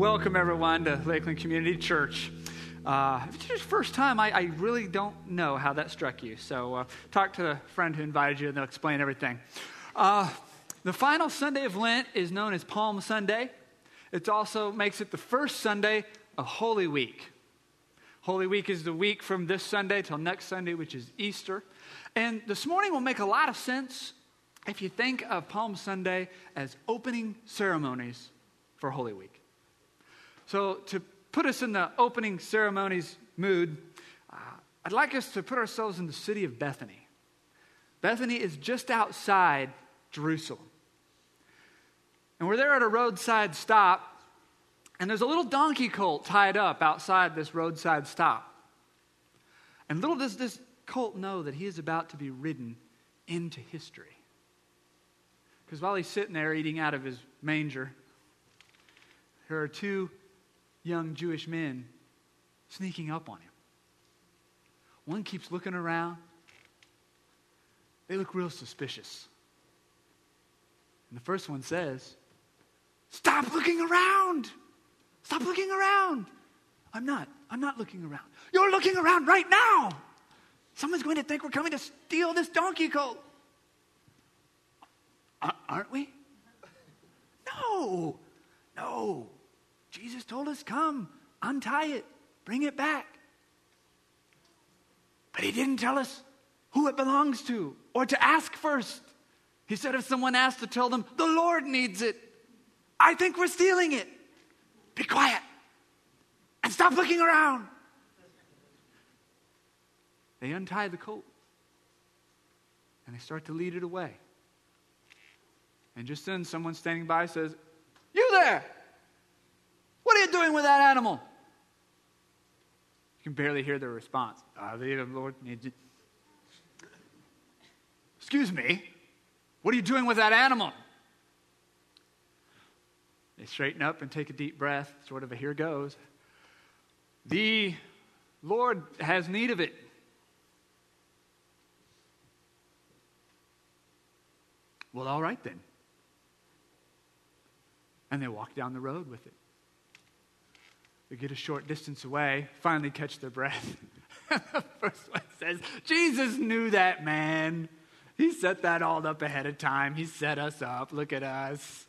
welcome everyone to Lakeland Community Church. If it's your first time, I really don't know how that struck you. So talk to the friend who invited you and they'll explain everything. The final Sunday of Lent is known as Palm Sunday. It also makes it the first Sunday of Holy Week. Holy Week is the week from this Sunday till next Sunday, which is Easter. And this morning will make a lot of sense if you think of Palm Sunday as opening ceremonies for Holy Week. So to put us in the opening ceremonies mood, I'd like us to put ourselves in the city of Bethany. Bethany is just outside Jerusalem. And we're there at a roadside stop, and there's a little donkey colt tied up outside this roadside stop. And little does this colt know that he is about to be ridden into history. Because while he's sitting there eating out of his manger, there are two young Jewish men sneaking up on him. One keeps looking around. They look real suspicious. And the first one says, "Stop looking around! Stop looking around!" I'm not looking around. You're looking around right now! Someone's going to think we're coming to steal this donkey colt. Aren't we? No. Jesus told us, come, untie it, bring it back. But he didn't tell us who it belongs to or to ask first. He said if someone asked to tell them, the Lord needs it. I think we're stealing it. Be quiet and stop looking around. They untie the colt and they start to lead it away. And just then someone standing by says, "You there! What are you doing with that animal?" You can barely hear their response. The Lord needs it. "Excuse me, what are you doing with that animal?" They straighten up and take a deep breath, sort of a here goes. "The Lord has need of it." "Well, all right then." And they walk down the road with it. They get a short distance away, finally catch their breath. The first one says, "Jesus knew that man. He set that all up ahead of time. He set us up. Look at us."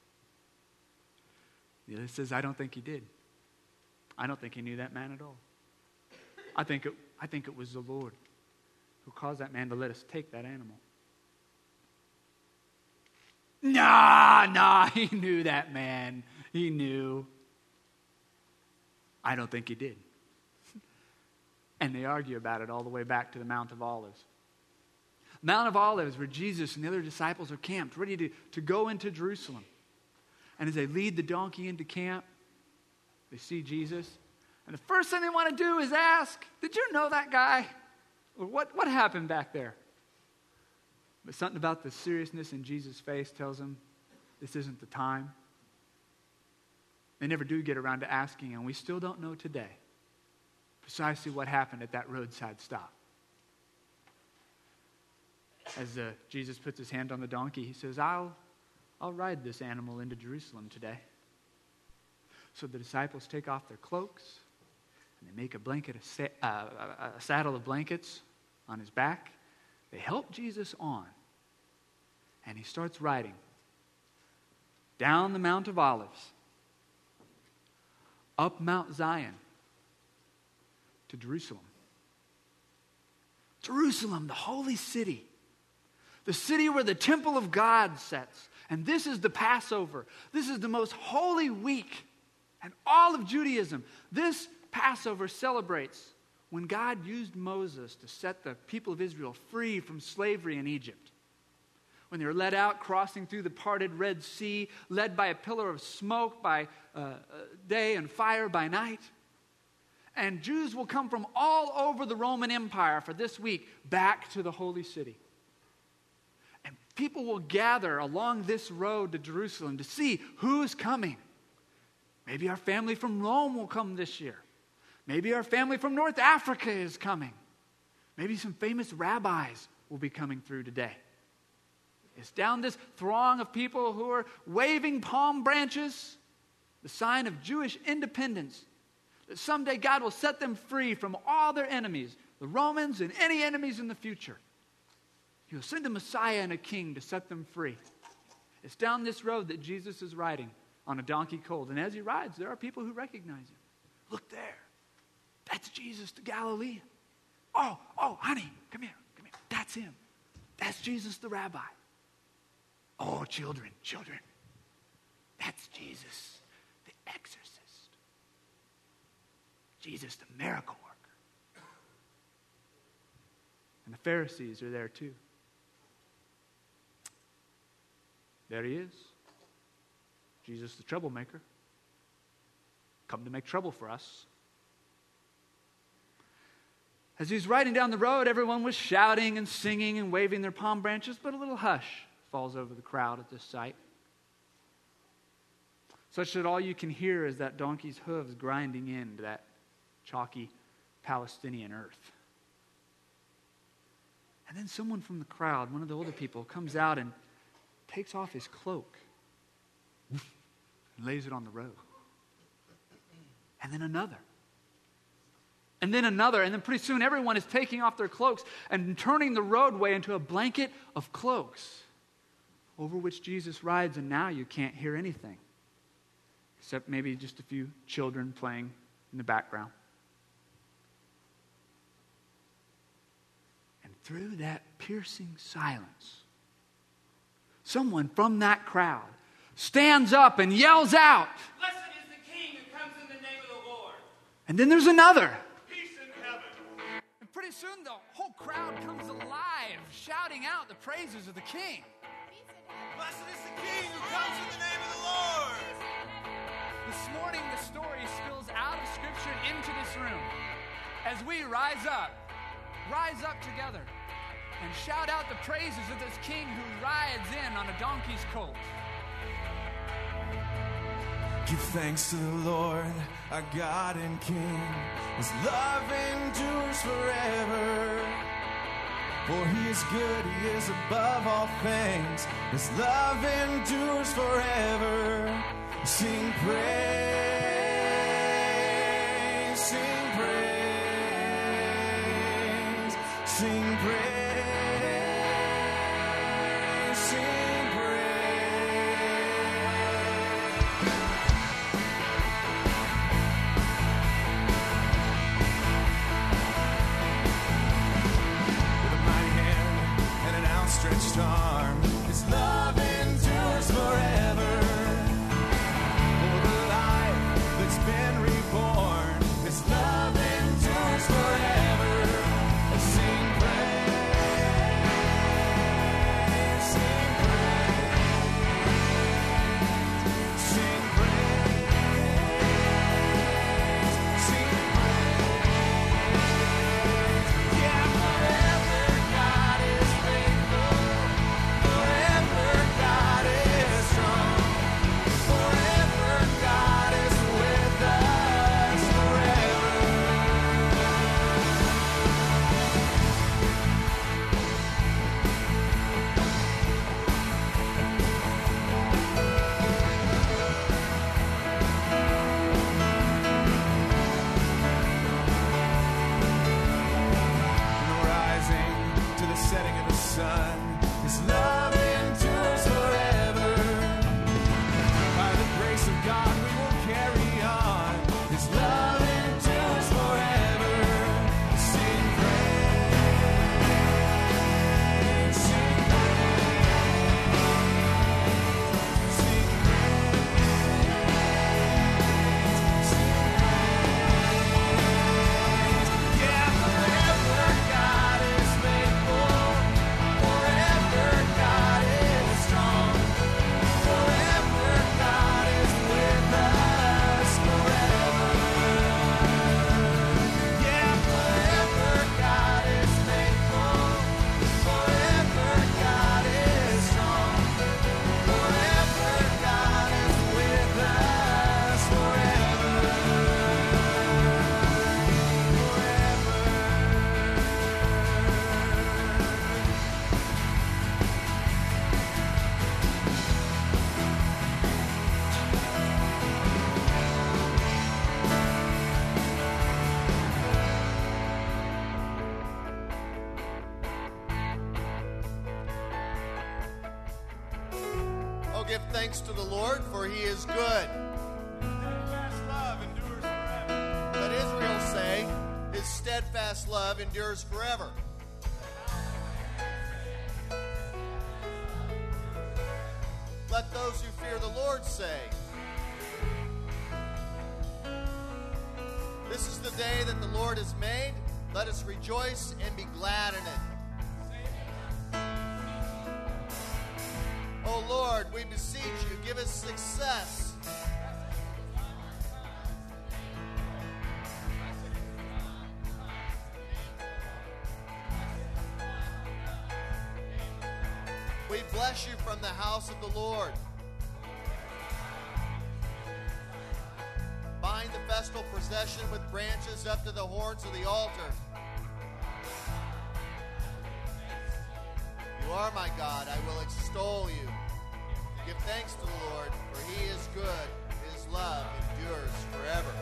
The other says, "I don't think he did. I don't think he knew that man at all. I think it was the Lord who caused that man to let us take that animal." Nah, he knew that man. He knew. "I don't think he did." And they argue about it all the way back to the Mount of Olives. Mount of Olives, where Jesus and the other disciples are camped, ready to go into Jerusalem. And as they lead the donkey into camp, they see Jesus. And the first thing they want to do is ask, "Did you know that guy? Or what happened back there?" But something about the seriousness in Jesus' face tells them this isn't the time. They never do get around to asking, and we still don't know today precisely what happened at that roadside stop. As Jesus puts his hand on the donkey, he says, I'll ride this animal into Jerusalem today." So the disciples take off their cloaks, and they make a saddle of blankets on his back. They help Jesus on, and he starts riding down the Mount of Olives, up Mount Zion, to Jerusalem. Jerusalem, the holy city, the city where the temple of God sits. And this is the Passover. This is the most holy week in all of Judaism. This Passover celebrates when God used Moses to set the people of Israel free from slavery in Egypt. When they were led out, crossing through the parted Red Sea, led by a pillar of smoke by day and fire by night. And Jews will come from all over the Roman Empire for this week back to the holy city. And people will gather along this road to Jerusalem to see who's coming. Maybe our family from Rome will come this year. Maybe our family from North Africa is coming. Maybe some famous rabbis will be coming through today. It's down this throng of people who are waving palm branches the sign of Jewish independence, that someday God will set them free from all their enemies, the Romans and any enemies in the future. He will send a Messiah and a king to set them free. It's down this road that Jesus is riding on a donkey colt. And as he rides, there are people who recognize him. Look there. That's Jesus the Galilean. Oh, honey, come here. That's him. That's Jesus the rabbi. Oh, children. That's Jesus the exorcist. Jesus the miracle worker. And the Pharisees are there too. There he is. Jesus the troublemaker. Come to make trouble for us. As he's riding down the road, everyone was shouting and singing and waving their palm branches, but a little hush falls over the crowd at this sight, such that all you can hear is that donkey's hooves grinding into that chalky Palestinian earth. And then someone from the crowd, one of the older people, comes out and takes off his cloak and lays it on the road. And then another. And then another. And then pretty soon everyone is taking off their cloaks and turning the roadway into a blanket of cloaks over which Jesus rides, and now you can't hear anything except maybe just a few children playing in the background. And through that piercing silence, someone from that crowd stands up and yells out, "Blessed is the King who comes in the name of the Lord." And then there's another. Peace in heaven. And pretty soon the whole crowd comes alive, shouting out the praises of the King. Blessed is the King who comes in the name of the Lord. This morning the story spills out of Scripture into this room as we rise up together and shout out the praises of this King who rides in on a donkey's colt. Give thanks to the Lord, our God and King. His love endures forever. For he is good, he is above all things. His love endures forever. Sing praise, sing praise, sing praise, sing praise. With a mighty hand and an outstretched arm, his love endures forever. Been reborn, his love endures forever. Sing praise, give thanks to the Lord, for he is good. Steadfast love endures forever. Let Israel say, his steadfast love endures forever. Let those who fear the Lord say, this is the day that the Lord has made. Let us rejoice and be glad in it. Oh Lord, we beseech you, give us success. We bless you from the house of the Lord. Bind the festal procession with branches up to the horns of the altar. You are my God, I will extol you. Give thanks to the Lord, for he is good. His love endures forever.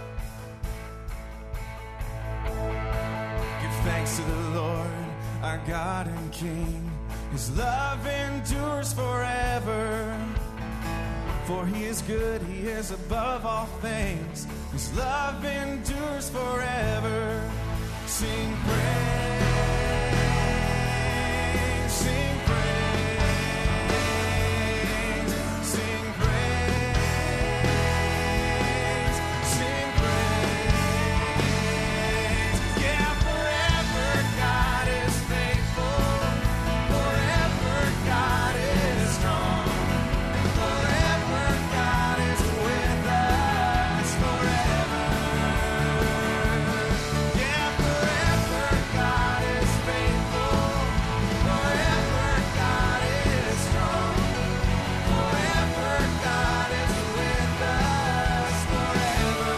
Give thanks to the Lord, our God and King. His love endures forever. For he is good, he is above all things. His love endures forever. Sing praise, sing praise, sing praise, sing praise. Yeah, forever God is faithful. Forever God is strong. Forever God is with us. Forever. Yeah, forever God is faithful. Forever God is strong. Forever God is with us. Forever.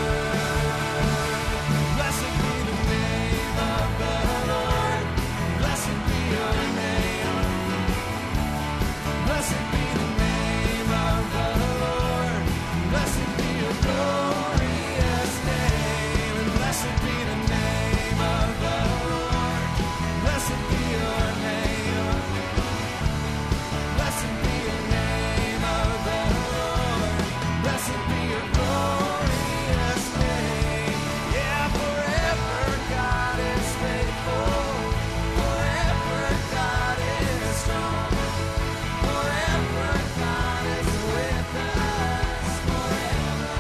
Blessed be the name of the Lord. Blessed be your name. Blessed be the name of the Lord. Blessed be your glorious name. And blessed be the name of the Lord. Blessed be your name. Blessed be your name of the Lord. Blessed be your glorious name. Yeah, forever God is faithful. Forever God is strong. Forever God is with us. Forever.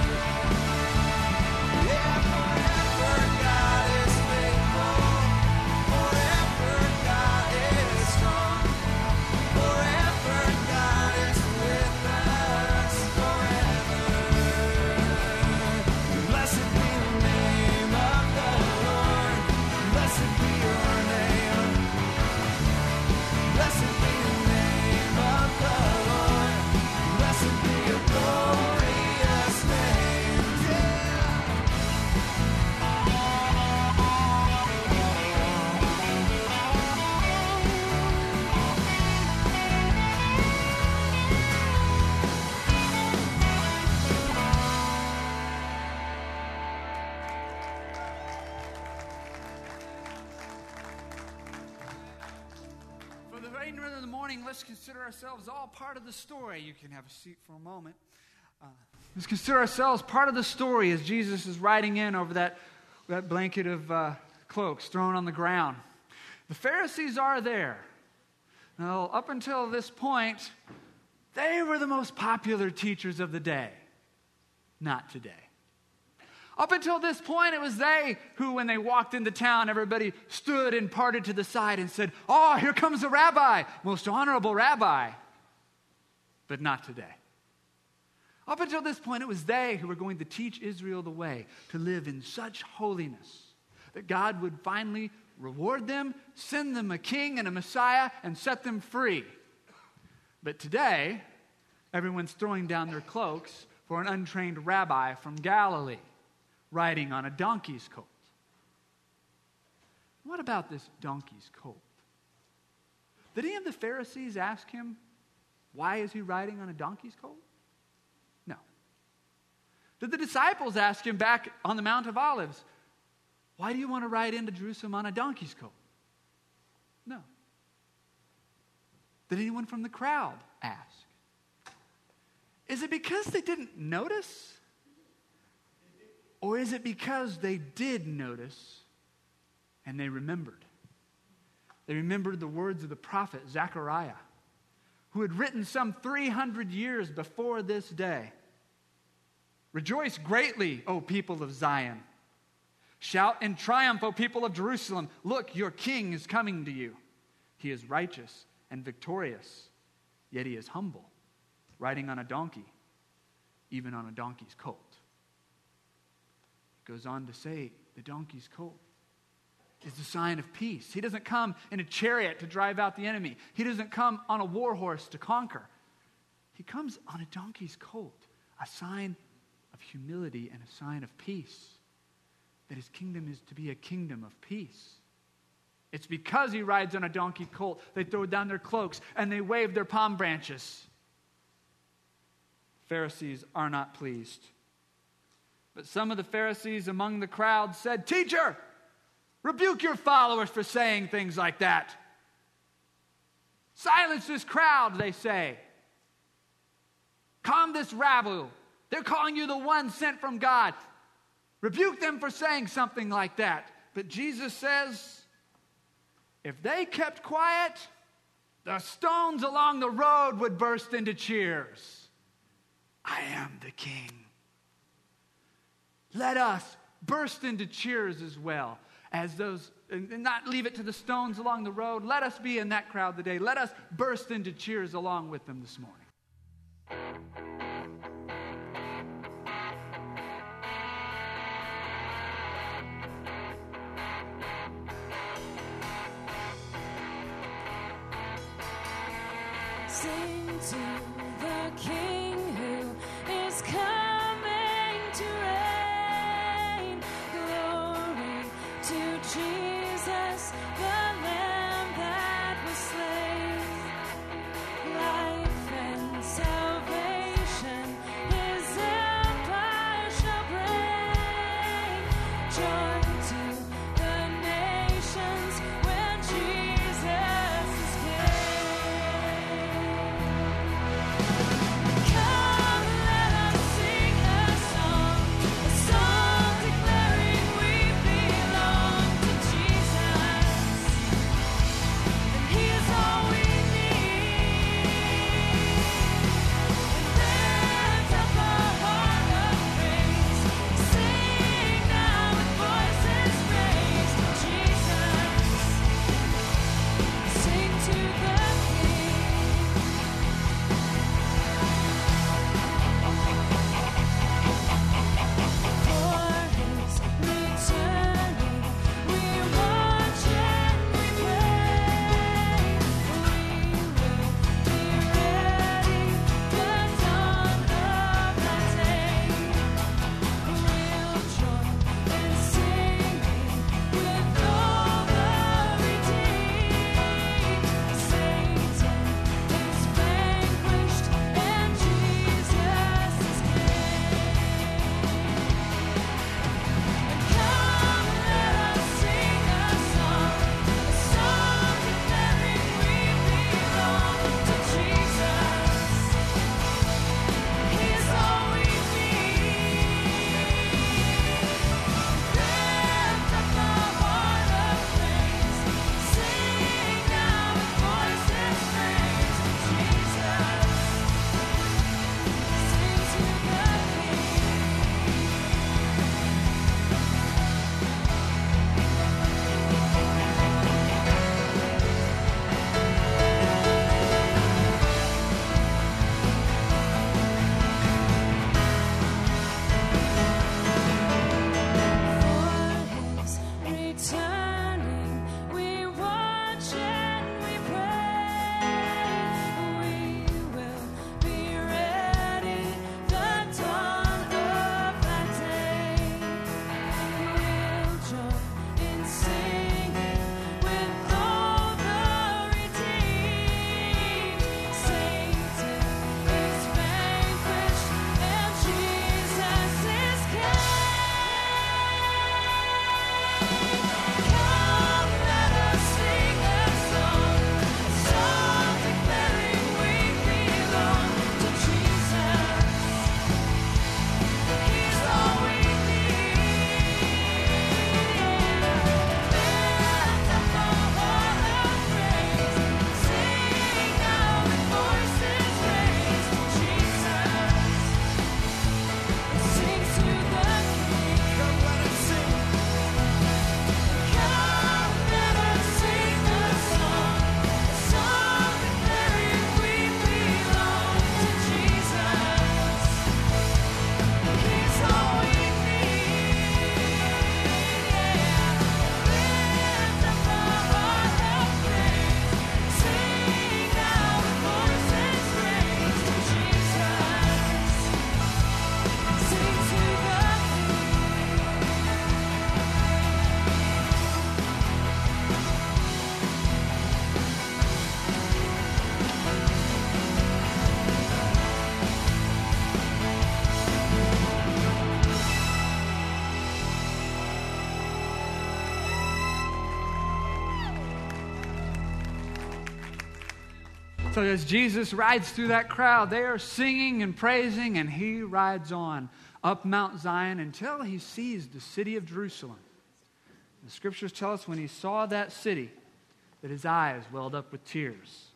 Yeah, forever God is faithful. Forever God is strong. Forever God is with us. Forever. Blessed be the name of the Lord. Blessed be your name. Blessed be the name of the Lord. Blessed be your glorious name. Yeah. For the remainder of the morning, let's consider ourselves all part of the story. You can have a seat for a moment. Let's consider ourselves part of the story as Jesus is riding in over that blanket of cloaks thrown on the ground. The Pharisees are there. Now, up until this point, they were the most popular teachers of the day. Not today. Up until this point, it was they who, when they walked into town, everybody stood and parted to the side and said, "Oh, here comes the rabbi, most honorable rabbi." But not today. Up until this point, it was they who were going to teach Israel the way to live in such holiness that God would finally reward them, send them a king and a Messiah, and set them free. But today, everyone's throwing down their cloaks for an untrained rabbi from Galilee, riding on a donkey's colt. What about this donkey's colt? Did any of the Pharisees ask him, why is he riding on a donkey's colt? No. Did the disciples ask him back on the Mount of Olives, why do you want to ride into Jerusalem on a donkey's colt? No. Did anyone from the crowd ask? Is it because they didn't notice? Or is it because they did notice and they remembered? They remembered the words of the prophet Zechariah, who had written some 300 years before this day. Rejoice greatly, O people of Zion. Shout in triumph, O people of Jerusalem. Look, your king is coming to you. He is righteous and victorious, yet he is humble, riding on a donkey, even on a donkey's colt. It goes on to say, the donkey's colt is the sign of peace. He doesn't come in a chariot to drive out the enemy. He doesn't come on a war horse to conquer. He comes on a donkey's colt, a sign of humility and a sign of peace. That his kingdom is to be a kingdom of peace. It's because he rides on a donkey colt, they throw down their cloaks and they wave their palm branches. Pharisees are not pleased. But some of the Pharisees among the crowd said, "Teacher, rebuke your followers for saying things like that. Silence this crowd," they say. "Calm this rabble. They're calling you the one sent from God. Rebuke them for saying something like that." But Jesus says, if they kept quiet, the stones along the road would burst into cheers. I am the king. Let us burst into cheers as well as those, and not leave it to the stones along the road. Let us be in that crowd today. Let us burst into cheers along with them this morning. Sing to the King who is coming to reign. Glory to Jesus, the Lamb that was slain. Life and salvation, his empire shall bring. Joy to the nations when Jesus is king. Come, let us sing a song declaring we belong to Jesus, and He is all we need. Lift up a heart of praise, sing now with voices raised. Jesus, sing to the King. So as Jesus rides through that crowd, they are singing and praising, and he rides on up Mount Zion until he sees the city of Jerusalem. The scriptures tell us when he saw that city that his eyes welled up with tears.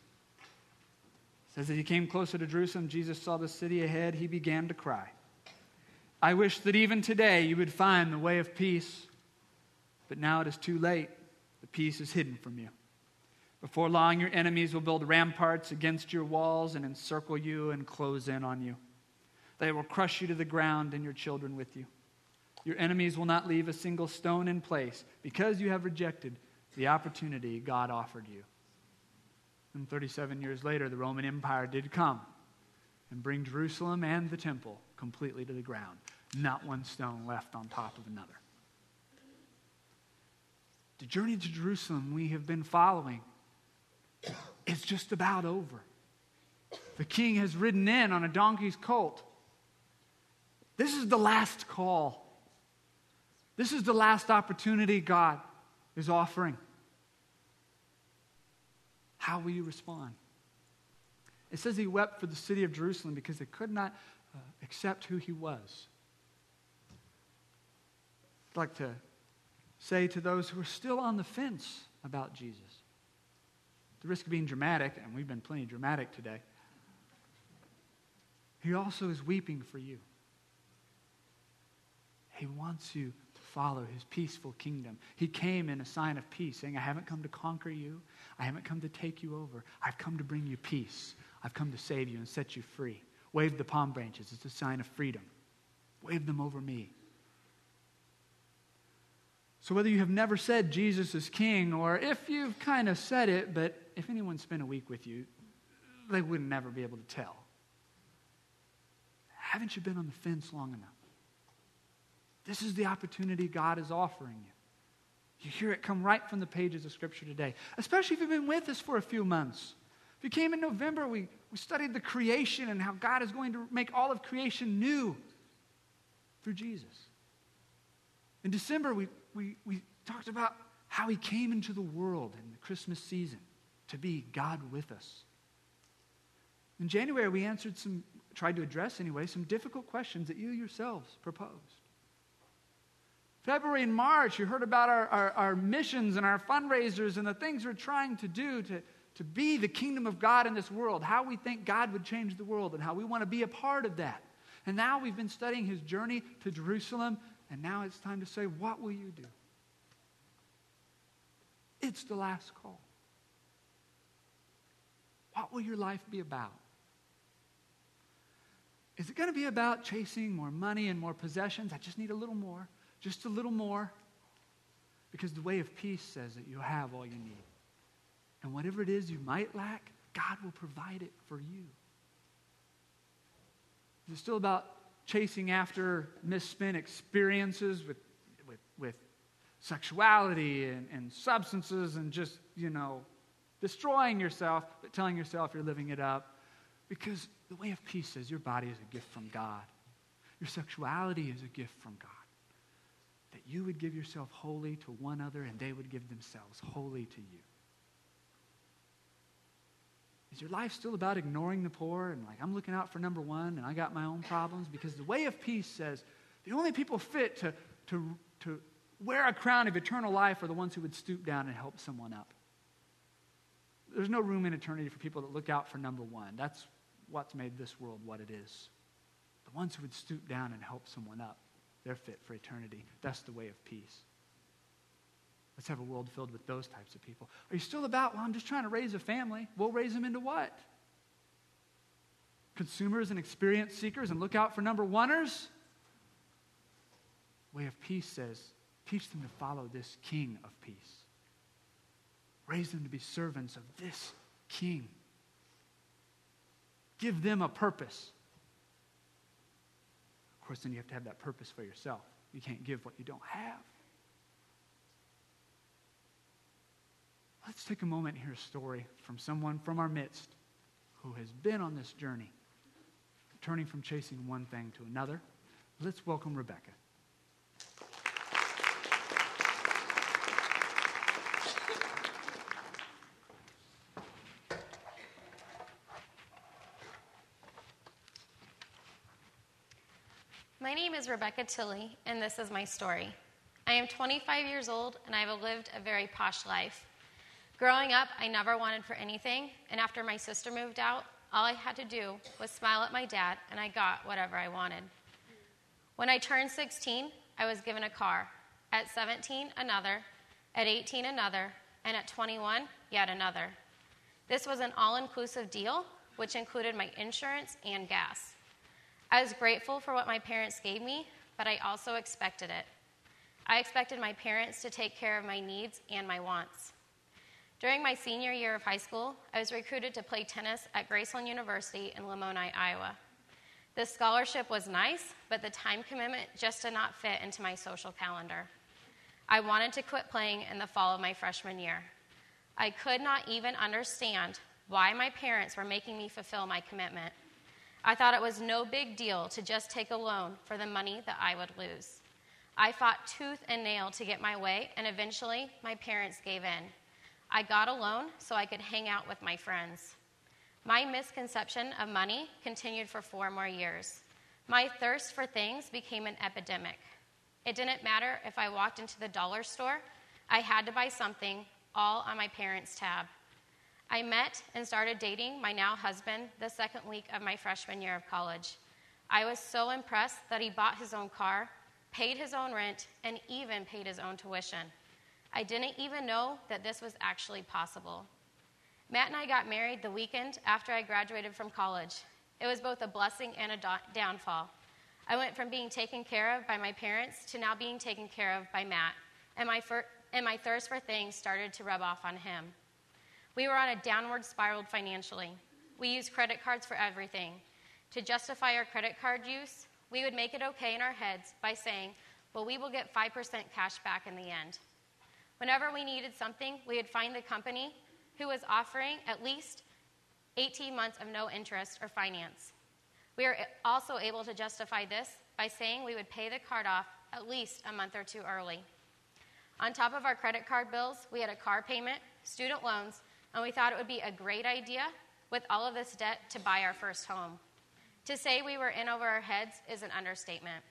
It says that he came closer to Jerusalem, Jesus saw the city ahead, he began to cry. I wish that even today you would find the way of peace, but now it is too late. The peace is hidden from you. Before long, your enemies will build ramparts against your walls and encircle you and close in on you. They will crush you to the ground and your children with you. Your enemies will not leave a single stone in place because you have rejected the opportunity God offered you. And 37 years later, the Roman Empire did come and bring Jerusalem and the temple completely to the ground. Not one stone left on top of another. The journey to Jerusalem we have been following is just about over. The king has ridden in on a donkey's colt. This is the last call. This is the last opportunity God is offering. How will you respond? It says he wept for the city of Jerusalem because they could not accept who he was. I'd like to say to those who are still on the fence about Jesus, the risk of being dramatic, and we've been plenty dramatic today, he also is weeping for you. He wants you to follow his peaceful kingdom. He came in a sign of peace, saying, I haven't come to conquer you. I haven't come to take you over. I've come to bring you peace. I've come to save you and set you free. Wave the palm branches. It's a sign of freedom. Wave them over me. So whether you have never said Jesus is king, or if you've kind of said it, but if anyone spent a week with you, they would never be able to tell. Haven't you been on the fence long enough? This is the opportunity God is offering you. You hear it come right from the pages of Scripture today, especially if you've been with us for a few months. If you came in November, we studied the creation and how God is going to make all of creation new through Jesus. In December, we talked about how he came into the world in the Christmas season to be God with us. In January, we tried to address anyway, some difficult questions that you yourselves proposed. February and March, you heard about our missions and our fundraisers and the things we're trying to do to be the kingdom of God in this world, how we think God would change the world and how we want to be a part of that. And now we've been studying his journey to Jerusalem, and now it's time to say, what will you do? It's the last call. What will your life be about? Is it going to be about chasing more money and more possessions? I just need a little more. Just a little more. Because the way of peace says that you have all you need. And whatever it is you might lack, God will provide it for you. Is it still about chasing after misspent experiences with sexuality and substances and just, destroying yourself, but telling yourself you're living it up? Because the way of peace says your body is a gift from God. Your sexuality is a gift from God. That you would give yourself wholly to one other and they would give themselves wholly to you. Is your life still about ignoring the poor and I'm looking out for number one and I got my own problems? Because the way of peace says the only people fit to wear a crown of eternal life are the ones who would stoop down and help someone up. There's no room in eternity for people that look out for number one. That's what's made this world what it is. The ones who would stoop down and help someone up, they're fit for eternity. That's the way of peace. Let's have a world filled with those types of people. Are you still about, I'm just trying to raise a family? We'll raise them into what? Consumers and experience seekers and look out for number oneers? Way of peace says, teach them to follow this King of peace. Raise them to be servants of this King. Give them a purpose. Of course, then you have to have that purpose for yourself. You can't give what you don't have. Let's take a moment and hear a story from someone from our midst who has been on this journey, turning from chasing one thing to another. Let's welcome Rebecca. My name is Rebecca Tilley, and this is my story. I am 25 years old, and I have lived a very posh life. Growing up, I never wanted for anything, and after my sister moved out, all I had to do was smile at my dad, and I got whatever I wanted. When I turned 16, I was given a car. At 17, another. At 18, another. And at 21, yet another. This was an all-inclusive deal, which included my insurance and gas. I was grateful for what my parents gave me, but I also expected it. I expected my parents to take care of my needs and my wants. During my senior year of high school, I was recruited to play tennis at Graceland University in Lamoni, Iowa. This scholarship was nice, but the time commitment just did not fit into my social calendar. I wanted to quit playing in the fall of my freshman year. I could not even understand why my parents were making me fulfill my commitment. I thought it was no big deal to just take a loan for the money that I would lose. I fought tooth and nail to get my way, and eventually my parents gave in. I got a loan so I could hang out with my friends. My misconception of money continued for 4 more years. My thirst for things became an epidemic. It didn't matter if I walked into the dollar store, I had to buy something, all on my parents' tab. I met and started dating my now husband the second week of my freshman year of college. I was so impressed that he bought his own car, paid his own rent, and even paid his own tuition. I didn't even know that this was actually possible. Matt and I got married the weekend after I graduated from college. It was both a blessing and a downfall. I went from being taken care of by my parents to now being taken care of by Matt, and my thirst for things started to rub off on him. We were on a downward spiral financially. We used credit cards for everything. To justify our credit card use, we would make it okay in our heads by saying, well, we will get 5% cash back in the end. Whenever we needed something, we would find the company who was offering at least 18 months of no interest or finance. We were also able to justify this by saying we would pay the card off at least a month or 2 early. On top of our credit card bills, we had a car payment, student loans, and we thought it would be a great idea with all of this debt to buy our first home. To say we were in over our heads is an understatement.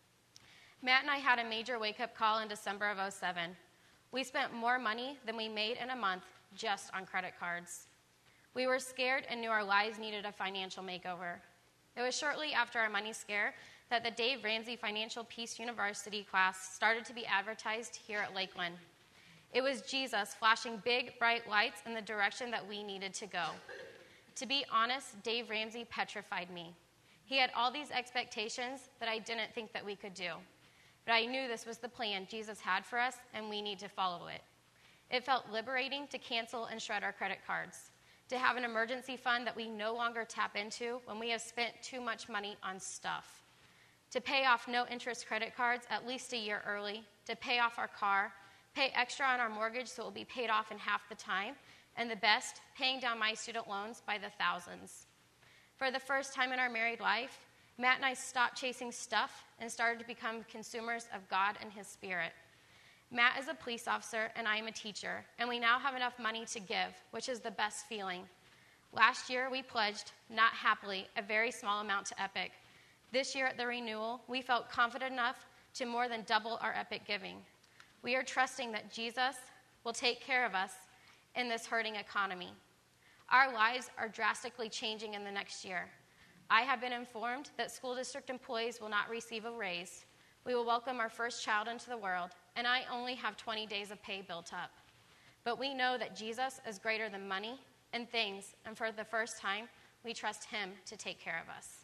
Matt and I had a major wake-up call in December of 2007. We spent more money than we made in a month just on credit cards. We were scared and knew our lives needed a financial makeover. It was shortly after our money scare that the Dave Ramsey Financial Peace University class started to be advertised here at Lakeland. It was Jesus flashing big, bright lights in the direction that we needed to go. To be honest, Dave Ramsey petrified me. He had all these expectations that I didn't think that we could do. But I knew this was the plan Jesus had for us, and we need to follow it. It felt liberating to cancel and shred our credit cards, to have an emergency fund that we no longer tap into when we have spent too much money on stuff, to pay off no-interest credit cards at least a year early, to pay off our car, pay extra on our mortgage so it will be paid off in half the time, and the best, paying down my student loans by the thousands. For the first time in our married life, Matt and I stopped chasing stuff and started to become consumers of God and His Spirit. Matt is a police officer and I am a teacher, and we now have enough money to give, which is the best feeling. Last year, we pledged, not happily, a very small amount to Epic. This year at the renewal, we felt confident enough to more than double our Epic giving. We are trusting that Jesus will take care of us in this hurting economy. Our lives are drastically changing in the next year. I have been informed that school district employees will not receive a raise. We will welcome our first child into the world, and I only have 20 days of pay built up. But we know that Jesus is greater than money and things, and for the first time, we trust Him to take care of us.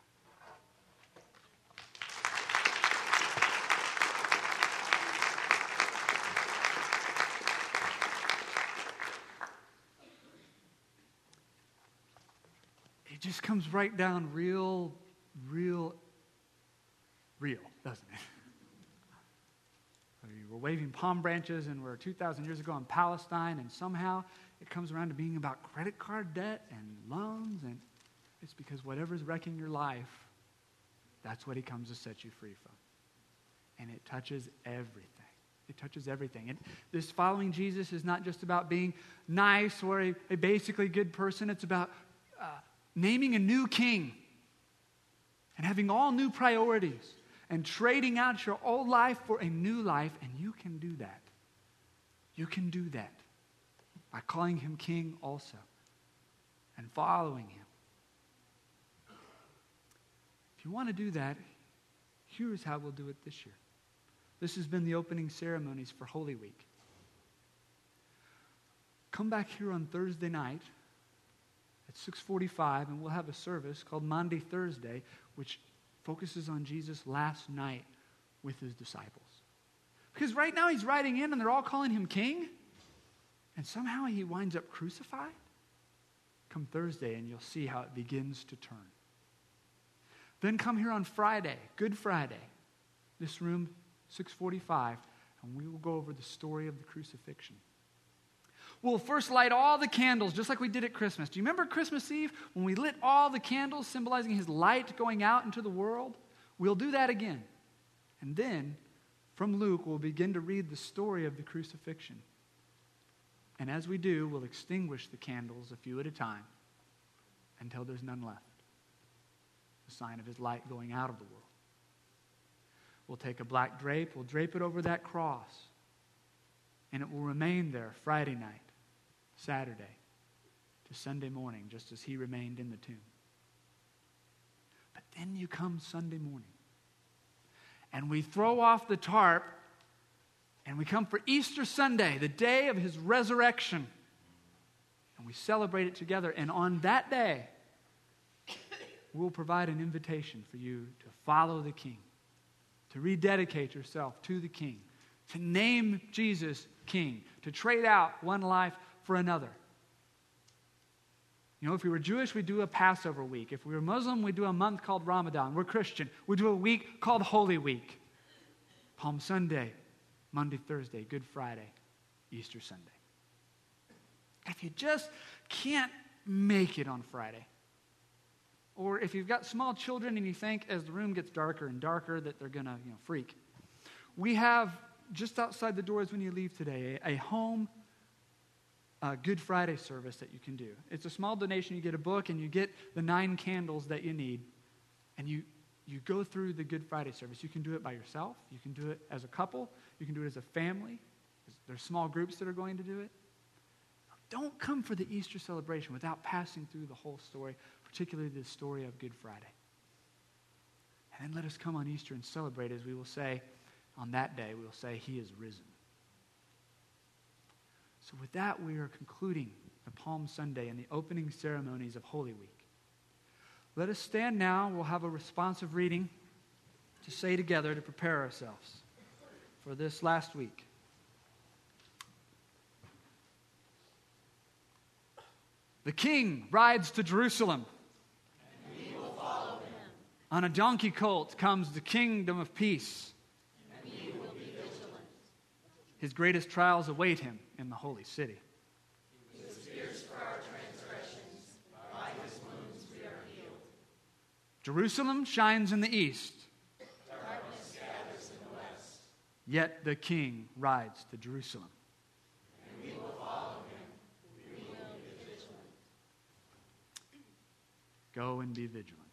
It just comes right down real, doesn't it? We're waving palm branches and we're 2,000 years ago in Palestine, and somehow it comes around to being about credit card debt and loans, and it's because whatever's wrecking your life, that's what He comes to set you free from. And it touches everything. It touches everything. And this following Jesus is not just about being nice or a basically good person. It's about naming a new king and having all new priorities. and trading out your old life for a new life, and you can do that. You can do that by calling him King also and following him. If you want to do that, here's how we'll do it this year. This has been the opening ceremonies for Holy Week. Come back here on Thursday night at 6:45, and we'll have a service called Maundy Thursday, which focuses on Jesus' last night with his disciples. Because right now he's riding in, and they're all calling him king, and somehow he winds up crucified. Come Thursday, and you'll see how it begins to turn. Then come here on Friday, Good Friday, this room, 6:45, and we will go over the story of the crucifixion. We'll first light all the candles, just like we did at Christmas. Do you remember Christmas Eve when we lit all the candles, symbolizing his light going out into the world? We'll do that again. And then, from Luke, we'll begin to read the story of the crucifixion. And as we do, we'll extinguish the candles a few at a time until there's none left. The sign of his light going out of the world. We'll take a black drape, we'll drape it over that cross, and it will remain there Friday night, Saturday, to Sunday morning, just as he remained in the tomb. But then you come Sunday morning, and we throw off the tarp, and we come for Easter Sunday, the day of his resurrection, and we celebrate it together. And on that day, we'll provide an invitation for you to follow the King, to rededicate yourself to the King, to name Jesus King, to trade out one life for another. You know, if we were Jewish, we'd do a Passover week. If we were Muslim, we'd do a month called Ramadan. We're Christian. We do a week called Holy Week. Palm Sunday, Monday, Thursday, Good Friday, Easter Sunday. If you just can't make it on Friday, or if you've got small children and you think as the room gets darker and darker that they're going to freak, we have just outside the doors when you leave today a home Good Friday service that you can do. It's a small donation. You get a book and you get the 9 candles that you need, and you go through the Good Friday service. You can do it by yourself. You can do it as a couple. You can do it as a family. There's small groups that are going to do it. Don't come for the Easter celebration without passing through the whole story, particularly the story of Good Friday. And then let us come on Easter and celebrate, as we will say on that day, we will say, he is risen. So with that, we are concluding the Palm Sunday and the opening ceremonies of Holy Week. Let us stand now. We'll have a responsive reading to say together to prepare ourselves for this last week. The King rides to Jerusalem. And we will follow him. On a donkey colt comes the kingdom of peace. And we will be vigilant. His greatest trials await him in the holy city. He was pierced for our transgressions. By his wounds we are healed. Jerusalem shines in the east. Darkness gathers in the west. Yet the King rides to Jerusalem. And we will follow him. We will be vigilant. Go and be vigilant.